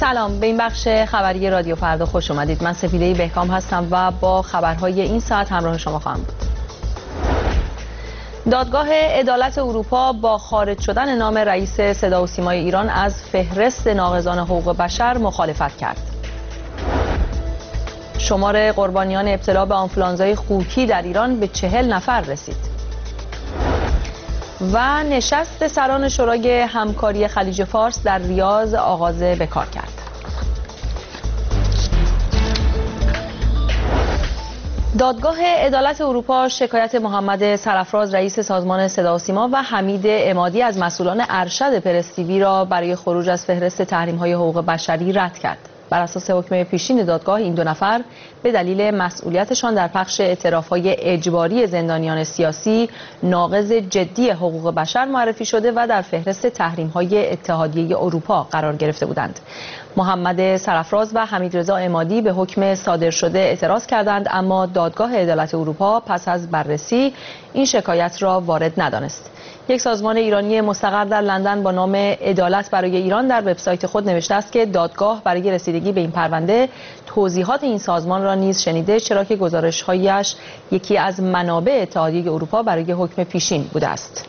سلام، به این بخش خبری رادیو فردا خوش اومدید. من سپیده بهکام هستم و با خبرهای این ساعت همراه شما خواهم بود. دادگاه عدالت اروپا با خارج شدن نام رئیس صدا و سیمای ایران از فهرست ناقضان حقوق بشر مخالفت کرد. شمار قربانیان ابتلا به آنفولانزای خوکی در ایران به 40 نفر رسید. و نشست سران شورای همکاری خلیج فارس در ریاض آغاز به کار کرد. دادگاه عدالت اروپا شکایت محمد سرافراز رئیس سازمان صدا و سیما و حمید عمادی از مسئولان ارشد پرس تیوی را برای خروج از فهرست تحریم‌های حقوق بشری رد کرد. بر اساس حکم پیشین دادگاه این دو نفر به دلیل مسئولیتشان در پخش اعتراف‌های اجباری زندانیان سیاسی ناقض جدی حقوق بشر معرفی شده و در فهرست تحریم‌های اتحادیه اروپا قرار گرفته بودند. محمد سرافراز و حمیدرضا عمادی به حکم صادر شده اعتراض کردند، اما دادگاه عدالت اروپا پس از بررسی این شکایت را وارد ندانست. یک سازمان ایرانی مستقر در لندن با نام عدالت برای ایران در وبسایت خود نوشته است که دادگاه برای رسیدگی به این پرونده توضیحات این سازمان را نیز شنیده، چرا که گزارش‌هایش یکی از منابع اتحادیه اروپا برای حکم پیشین بوده است.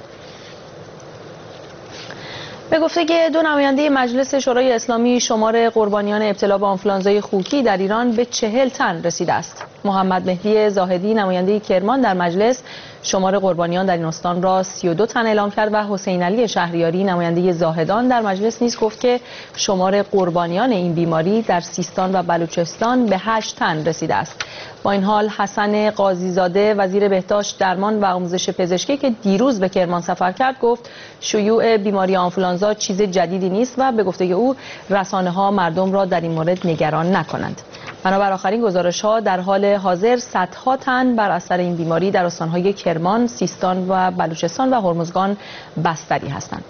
به گفته دو نماینده مجلس شورای اسلامی، شمار قربانیان ابتلا به آنفولانزای خوکی در ایران به 40 تن رسیده است. محمد مهدی زاهدی نماینده کرمان در مجلس شمار قربانیان در این استان را 32 تن اعلام کرد و حسین علی شهریاری نماینده زاهدان در مجلس نیز گفت که شمار قربانیان این بیماری در سیستان و بلوچستان به 8 تن رسیده است. با این حال حسن قاضیزاده وزیر بهداشت، درمان و آموزش پزشکی که دیروز به کرمان سفر کرد گفت شیوع بیماری آنفولانزا چیز جدیدی نیست و به گفته او رسانه‌ها مردم را در این مورد نگران نکنند. بنابر آخرین گزارش‌ها در حال حاضر صدها تن بر اثر این بیماری در استان‌های کرمان، سیستان و بلوچستان و هرمزگان بستری هستند.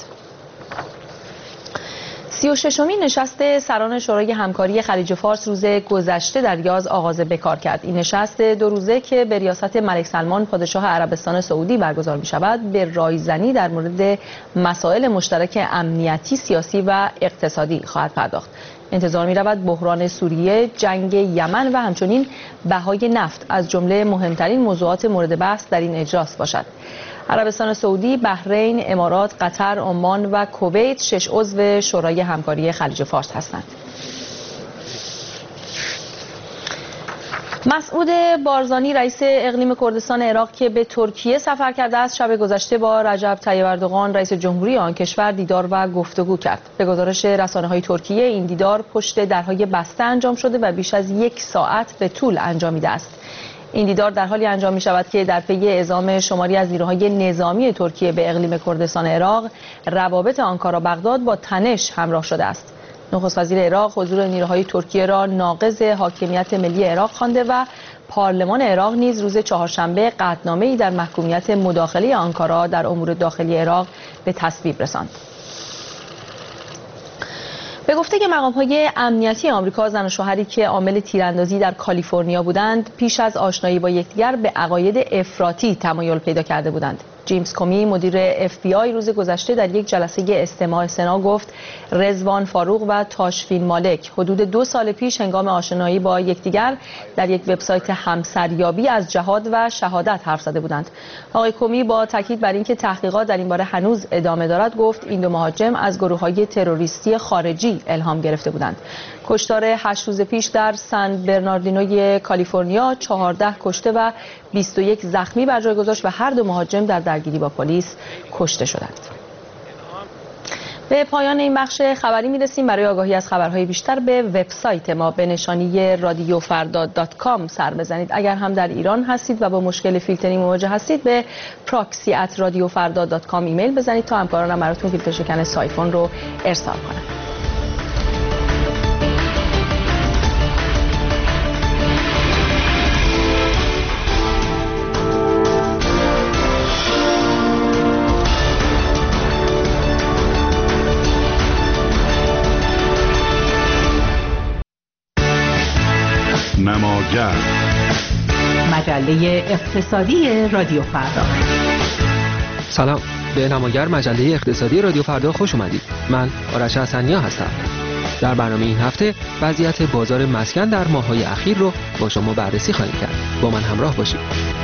36مین نشست سران شورای همکاری خلیج فارس روز گذشته در ریاض آغاز به کار کرد. این نشست 2 روزه که به ریاست ملک سلمان پادشاه عربستان سعودی برگزار می شود به رایزنی در مورد مسائل مشترک امنیتی، سیاسی و اقتصادی خواهد پرداخت. انتظار می رود بحران سوریه، جنگ یمن و همچنین بهای نفت از جمله مهمترین موضوعات مورد بحث در این اجلاس باشد. عربستان سعودی، بحرین، امارات، قطر، عمان و کویت 6 عضو شورای همکاری خلیج فارس هستند. مسعود بارزانی رئیس اقلیم کردستان عراق که به ترکیه سفر کرده است، شب گذشته با رجب طیب اردوغان رئیس جمهوری آن کشور دیدار و گفتگو کرد. به گزارش رسانه‌های ترکیه این دیدار پشت درهای بسته انجام شده و بیش از 1 ساعت به طول انجامیده است. این دیدار در حالی انجام می شود که در پی اعزام شماری از نیروهای نظامی ترکیه به اقلیم کردستان عراق، روابط آنکارا بغداد با تنش همراه شده است. نخست وزیر عراق حضور نیروهای ترکیه را ناقض حاکمیت ملی عراق خوانده و پارلمان عراق نیز روز چهارشنبه قطعنامه‌ای در محکومیت مداخله آنکارا در امور داخلی عراق به تصویب رساند. به گفته که مقام‌های امنیتی آمریکا، زن و شوهری که عامل تیراندازی در کالیفرنیا بودند، پیش از آشنایی با یکدیگر به عقاید افراطی تمایل پیدا کرده بودند. جیمز کومی مدیر FBI روز گذشته در یک جلسه استماع سنا گفت رضوان فاروق و تاشفین مالک حدود 2 سال پیش هنگام آشنایی با یکدیگر در یک وبسایت همسریابی از جهاد و شهادت حرف زده بودند. آقای کومی با تاکید بر اینکه تحقیقات در این باره هنوز ادامه دارد گفت این 2 مهاجم از گروه‌های تروریستی خارجی الهام گرفته بودند. کشتار 8 روز پیش در سن برناردینوی کالیفرنیا 14 کشته و 21 زخمی بر جای گذاشت و هر 2 مهاجم در درگیری با پلیس کشته شدند. به پایان این بخش خبری میرسیم. برای آگاهی از خبرهای بیشتر به وبسایت ما به نشانی radiofarda.com سر بزنید. اگر هم در ایران هستید و با مشکل فیلترینگ مواجه هستید به proxy@radiofarda.com ایمیل بزنید تا همکارانم براتون فیلتر شکن سایفون رو ارسال کنند. نماگر مجله اقتصادی رادیو فردا. سلام، به نماگر مجله اقتصادی رادیو فردا خوش اومدید. من آرش حسنیا هستم. در برنامه این هفته وضعیت بازار مسکن در ماه‌های اخیر رو با شما بررسی خواهیم کرد. با من همراه باشید.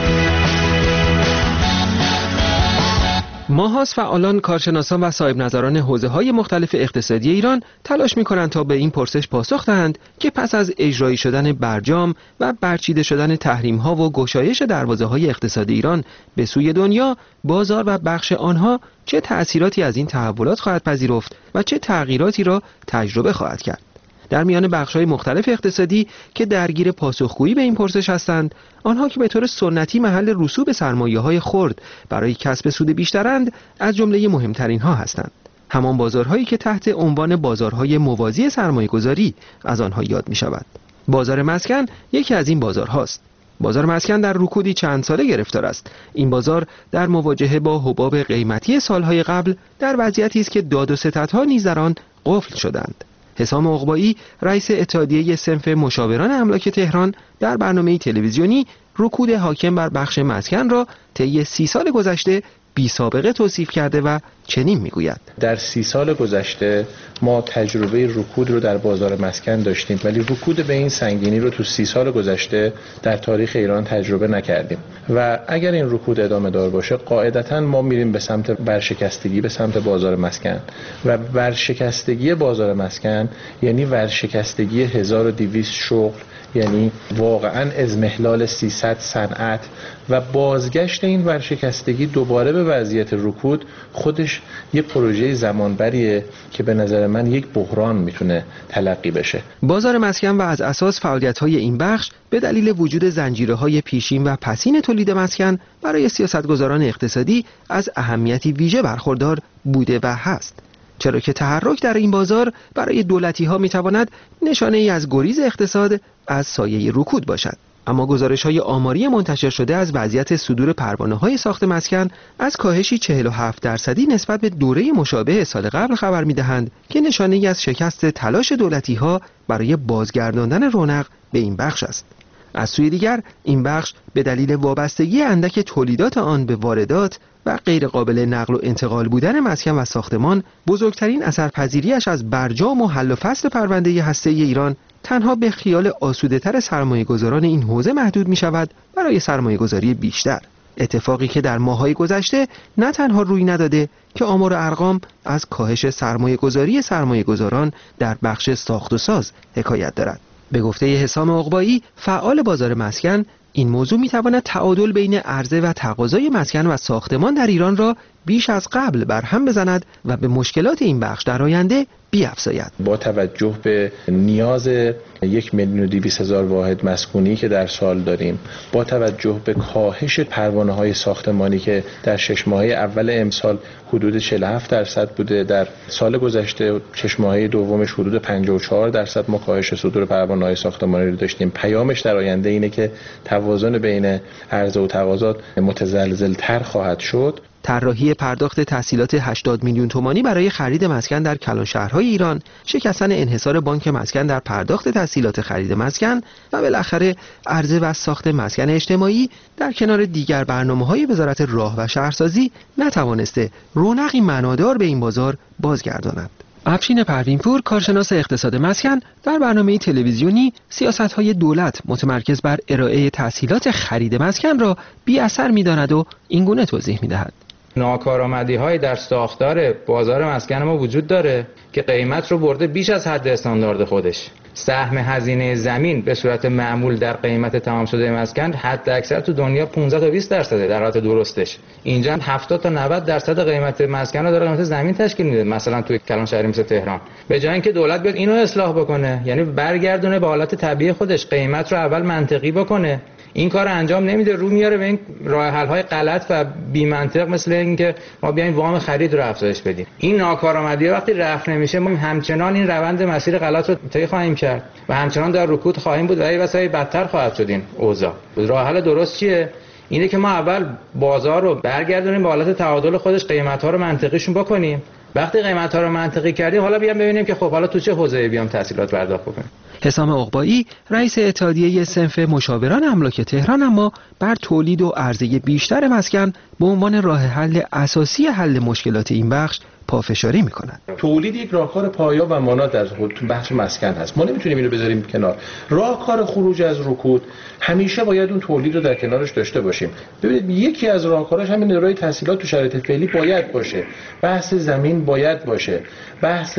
ماهاست فعالان، کارشناسان و صاحب نظران حوزه‌های مختلف اقتصادی ایران تلاش می‌کنند تا به این پرسش پاسخ دهند که پس از اجرایی شدن برجام و برچیده شدن تحریم‌ها و گشایش دروازه‌های اقتصادی ایران به سوی دنیا، بازار و بخش آنها چه تأثیراتی از این تحولات خواهد پذیرفت و چه تغییراتی را تجربه خواهد کرد. در میان بخش‌های مختلف اقتصادی که درگیر پاسخگویی به این پرسش هستند، آنها که به طور سنتی محل رسوب سرمایه‌های خرد برای کسب سود بیشترند، از جمله مهمترین ها هستند. همان بازارهایی که تحت عنوان بازارهای موازی سرمایه‌گذاری از آنها یاد می‌شود. بازار مسکن یکی از این بازارهاست. بازار مسکن در رکودی چند ساله گرفتار است. این بازار در مواجهه با حباب قیمتی سالهای قبل در وضعیتی است که داد و ستدها نیز در آن قفل شدند. حسام عقبایی، رئیس اتحادیه صنف مشاوران املاک تهران، در برنامه تلویزیونی رکود حاکم بر بخش مسکن را طی 30 سال گذشته بی سابقه توصیف کرده و چنین میگوید: در 30 سال گذشته ما تجربه رکود رو در بازار مسکن داشتیم، ولی رکود به این سنگینی رو تو 30 سال گذشته در تاریخ ایران تجربه نکردیم و اگر این رکود ادامه دار باشه قاعدتاً ما میریم به سمت ورشکستگی، به سمت بازار مسکن و ورشکستگی بازار مسکن یعنی ورشکستگی 1200 شغل، یعنی واقعاً اضمحلال 300 صنعت و بازگشت این ورشکستگی دوباره به وضعیت رکود خودش یه پروژه زمانبریه که به نظر من یک بحران میتونه تلقی بشه. بازار مسکن و از اساس فعالیت‌های این بخش به دلیل وجود زنجیره‌های پیشین و پسین تولید مسکن برای سیاستگزاران اقتصادی از اهمیتی ویژه برخوردار بوده و هست، چرا که تحرک در این بازار برای دولتی‌ها می‌تواند نشانه‌ای از گریز اقتصاد از سایه رکود باشد. اما گزارش‌های آماری منتشر شده از وضعیت صدور پروانه‌های ساخت مسکن از کاهشی 47% نسبت به دوره مشابه سال قبل خبر می‌دهند که نشانه‌ای از شکست تلاش دولتی‌ها برای بازگرداندن رونق به این بخش است. از سوی دیگر این بخش به دلیل وابستگی اندک تولیدات آن به واردات و غیر قابل نقل و انتقال بودن مسکن و ساختمان، بزرگترین اثرپذیریش از برجام و حل و فصل پرونده هسته‌ای ایران تنها به خیال آسوده‌تر سرمایه‌گذاران این حوزه محدود می‌شود برای سرمایه‌گذاری بیشتر. اتفاقی که در ماه‌های گذشته نه تنها روی نداده که آمار و ارقام از کاهش سرمایه‌گذاران در بخش ساخت و ساز حکایت دارد. به گفته حسام عقبایی، فعال بازار مسکن، این موضوع می‌تواند تعادل بین عرضه و تقاضای مسکن و ساختمان در ایران را بیش از قبل برهم بزند و به مشکلات این بخش در آینده بیفزاید. با توجه به نیاز 1,200,000 واحد مسکونی که در سال داریم، با توجه به کاهش پروانه‌های ساختمانی که در 6 ماهه اول امسال حدود 47% بوده، در سال گذشته 6 ماهه دومش حدود 54% ما کاهش صدور پروانه‌های ساختمانی رو داشتیم. پیامش در آینده اینه که توازن بین عرضه و تقاضا متزلزل‌تر خواهد شد. طراحی پرداخت تسهیلات 80 میلیون تومانی برای خرید مسکن در کلان شهرهای ایران، شکستن انحصار بانک مسکن در پرداخت تسهیلات خرید مسکن و بالاخره عرضه و ساخت مسکن اجتماعی در کنار دیگر برنامه‌های وزارت راه و شهرسازی نتوانسته رونقی معنادار به این بازار بازگرداند. افشین پروین‌پور، کارشناس اقتصاد مسکن، در برنامه تلویزیونی سیاست‌های دولت متمرکز بر ارائه تسهیلات خرید مسکن را بی اثر می‌داند و اینگونه توضیح می‌دهد: ناکارآمدی‌های در ساختار بازار مسکن ما وجود داره که قیمت رو برده بیش از حد استاندارد خودش. سهم هزینه زمین به صورت معمول در قیمت تمام شده مسکن حد اکثر تو دنیا 15 تا 20% در حالت درستش. اینجا 70 تا 90% قیمت مسکن رو داره قیمت زمین تشکیل میده، مثلا توی کلان شهری مثل تهران. به جای اینکه دولت بیاد اینو اصلاح بکنه، یعنی برگردونه به حالت طبیعی خودش، قیمت رو اول منطقی بکنه، این کار انجام نمیده، رو میاره به این راه حل های غلط و بی منطق، مثل اینکه ما بیایم وام خرید رو افزایش بدیم. این ناکارآمدی وقتی رفع نمیشه، ما همچنان این روند مسیر غلط رو طی خواهیم کرد و همچنان در رکود خواهیم بود و این واسه بدتر خواهد شد این اوضاع. راه حل درست چیه؟ اینه که ما اول بازار رو برگردونیم به حالت تعادل خودش، قیمت‌ها رو منطقیشون بکنیم. وقتی قیمت‌ها رو منطقی کردیم، حالا بیام ببینیم که خب حالا تو چه حوزه‌ای بیام تسهیلات پرداخت بکنیم. حسام عقبایی، رئیس اتحادیه صنف مشاوران املاک تهران، اما بر تولید و عرضه بیشتر مسکن به عنوان راه حل اساسی حل مشکلات این بخش پافشاری می‌کند. تولید یک راهکار پایه‌ای و مانع در تو بحث مسکن هست. ما نمیتونیم اینو بذاریم کنار. راهکار خروج از رکود همیشه باید اون تولید رو در کنارش داشته باشیم. ببینید یکی از راهکاراش همین ارائه تسهیلات تو شرایط فعلی باید باشه. بحث زمین باید باشه. بحث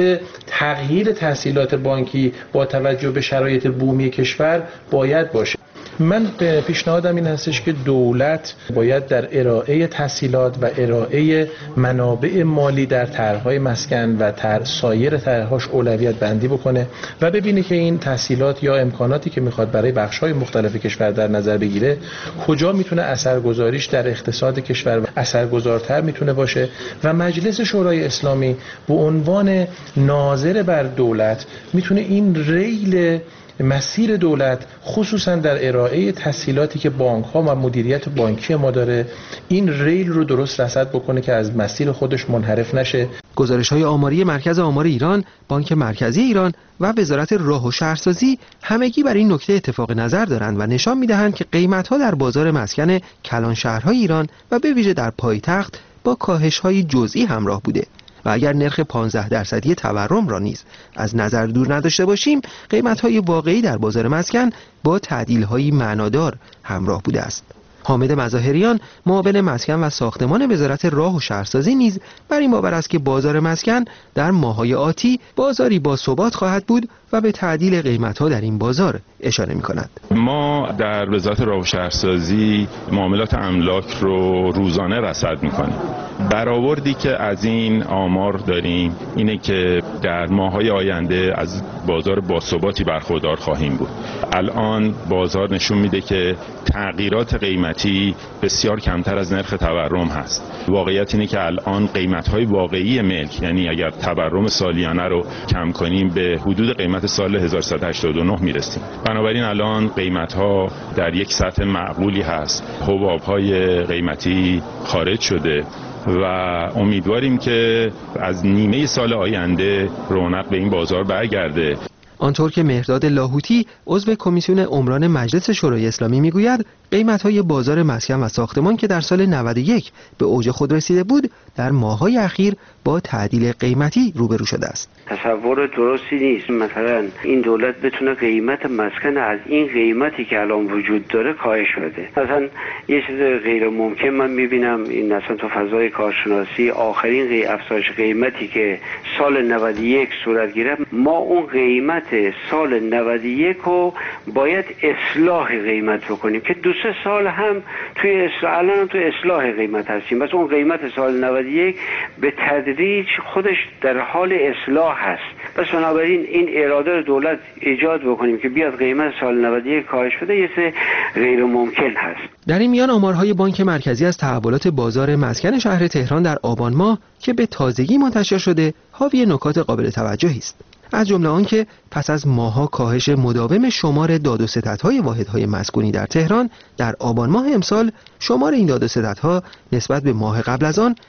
تغییر تسهیلات بانکی با توجه به شرایط بومی کشور باید باشه. من پیشنهادم این هستش که دولت باید در ارائه تسهیلات و ارائه منابع مالی در طرح‌های مسکن و سایر طرح‌هاش اولویت بندی بکنه و ببینه که این تسهیلات یا امکاناتی که میخواد برای بخش‌های مختلف کشور در نظر بگیره کجا میتونه اثرگذاریش در اقتصاد کشور اثرگذارتر میتونه باشه و مجلس شورای اسلامی به عنوان ناظر بر دولت میتونه این ریل مسیر دولت خصوصا در ارائه تسهیلاتی که بانک‌ها و مدیریت بانکی ما داره این ریل رو درست رصد بکنه که از مسیر خودش منحرف نشه. گزارش‌های آماری مرکز آمار ایران، بانک مرکزی ایران و وزارت راه و شهرسازی همگی بر این نکته اتفاق نظر دارند و نشان می‌دهند که قیمت‌ها در بازار مسکن کلان شهرهای ایران و به ویژه در پایتخت با کاهش‌های جزئی همراه بوده. و اگر نرخ 15% تورم را نیز از نظر دور نداشته باشیم، قیمت‌های واقعی در بازار مسکن با تعدیل‌های معنادار همراه بوده است. حامد مظاهریان، معاون مسکن و ساختمان وزارت راه و شهرسازی نیز بر این باور است که بازار مسکن در ماه‌های آتی بازاری با ثبات خواهد بود و به تعدیل قیمت‌ها در این بازار اشاره می‌کند. ما در وزارت راه و شهرسازی معاملات املاک رو روزانه رصد می‌کنیم. برآوردی که از این آمار داریم اینه که در ماه‌های آینده از بازار با ثباتی برخوردار خواهیم بود. الان بازار نشون میده که تغییرات قیمتی بسیار کمتر از نرخ تورم هست. واقعیت اینه که الان قیمت‌های واقعی ملک، یعنی اگر تورم سالیانه رو کم کنیم، به حدود قیمت سال 1389 میرسیم. بنابراین الان قیمت‌ها در یک سطح معقولی هست. حباب‌های قیمتی خارج شده و امیدواریم که از نیمه سال آینده رونق به این بازار برگرده. آنطور که مهرداد لاهوتی عضو کمیسیون عمران مجلس شورای اسلامی میگوید، قیمت‌های بازار مسکن و ساختمان که در سال 91 به اوج خود رسیده بود، در ماه‌های اخیر با تعدیل قیمتی روبرو شده است. تصور درستی نیست مثلا این دولت بتونه قیمت مسکن از این قیمتی که الان وجود داره کاهش بده. مثلا یه چیز غیر ممکن من می‌بینم این اصلا تو فضای کارشناسی آخرین افزایش قیمتی که سال 91 صورت گرفت، ما اون قیمت سال 91 رو باید اصلاح قیمت بکنیم که 2-3 سال هم توی الان توی اصلاح قیمت هستیم. بس اون قیمت سال 91 به تدریج خودش در حال اصلاح هست. پس بنابراین این اراده رو دولت ایجاد بکنیم که بیاد قیمت سال 91 کاهش بده یه چیز غیر ممکن هست. در این میان آمارهای بانک مرکزی از تحولات بازار مسکن شهر تهران در آبان ماه که به تازگی منتشر شده حاوی نکات قابل توجهی است. از جمله آنکه پس از ماه‌ها کاهش مداوم شمار داد و ستدهای واحدهای مسکونی در تهران، در آبان ماه امسال شمار این داد و ستدها نسبت به ماه قبل از آن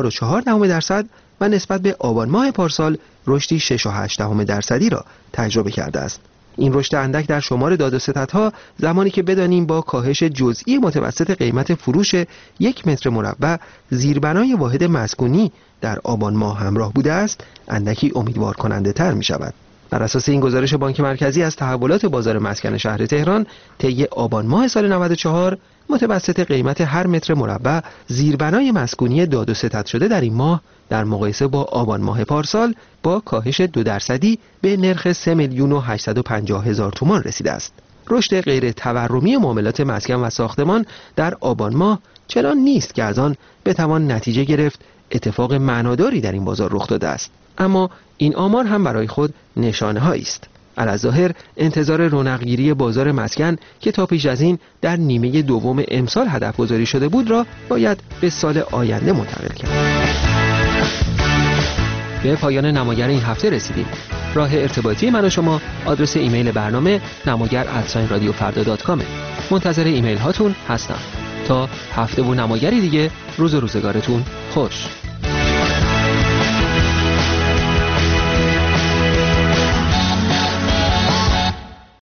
4.4% و نسبت به آبان ماه پارسال رشدی 6.8% را تجربه کرده است. این رشد اندک در شمار داد و ستدها زمانی که بدانیم با کاهش جزئی متوسط قیمت فروش 1 متر مربع زیربنای واحد مسکونی در آبان ماه همراه بوده است، اندکی امیدوار کننده تر می شود. بر اساس این گزارش بانک مرکزی از تحولات بازار مسکن شهر تهران طی آبان ماه سال 94 متوسط قیمت هر متر مربع زیربنای مسکونی داد و ستد شده در این ماه در مقایسه با آبان ماه پارسال با کاهش 2% به نرخ 3,850,000 تومان رسیده است. رشد غیر تورمی معاملات مسکن و ساختمان در آبان ماه چنان نیست که از آن بتوان نتیجه گرفت اتفاق معناداری در این بازار رخ داده است، اما این آمار هم برای خود نشانه هایی است. علاوه انتظار رونقگیری بازار مسکن که تا پیش از این در نیمه دوم امسال هدف گذاری شده بود را باید به سال آینده منتقل کرد. به پایان نماگر این هفته رسیدیم. راه ارتباطی من و شما آدرس ایمیل برنامه namagar@radiofarda.com. منتظر ایمیل هاتون هستم. تا هفته و نماگری دیگه، روز و روزگارتون خوش.